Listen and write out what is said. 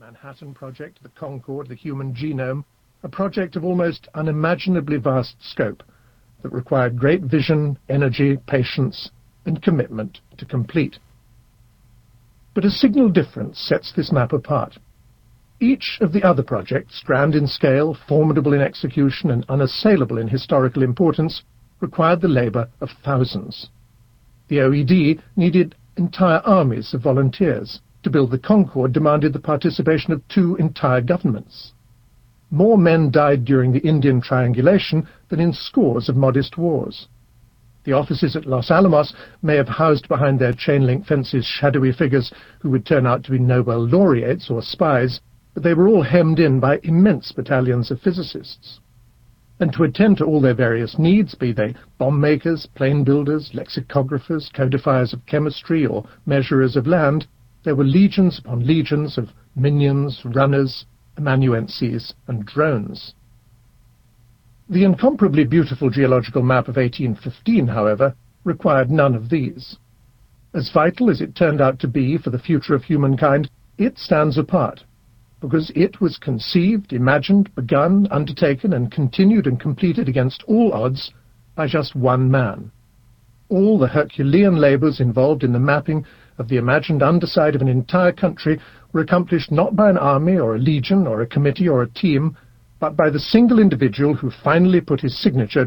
Manhattan Project, the Concord, the Human Genome, a project of almost unimaginably vast scope that required great vision, energy, patience, and commitment to complete. But a signal difference sets this map apart. Each of the other projects, grand in scale, formidable in execution, and unassailable in historical importance, required the labour of thousands. The OED needed entire armies of volunteers. To build the Concord demanded the participation of 2 entire governments. More men died during the Indian triangulation than in scores of modest wars. The offices at Los Alamos may have housed behind their chain-link fences shadowy figures who would turn out to be Nobel laureates or spies, but they were all hemmed in by immense battalions of physicists. And to attend to all their various needs, be they bomb makers, plane builders, lexicographers, codifiers of chemistry, or measurers of land, there were legions upon legions of minions, runners, amanuenses, and drones. The incomparably beautiful geological map of 1815, however, required none of these. As vital as it turned out to be for the future of humankind, it stands apart, because it was conceived, imagined, begun, undertaken, and continued and completed against all odds by just one man. All the Herculean labours involved in the mapping of the imagined underside of an entire country were accomplished not by an army or a legion or a committee or a team, but by the single individual who finally put his signature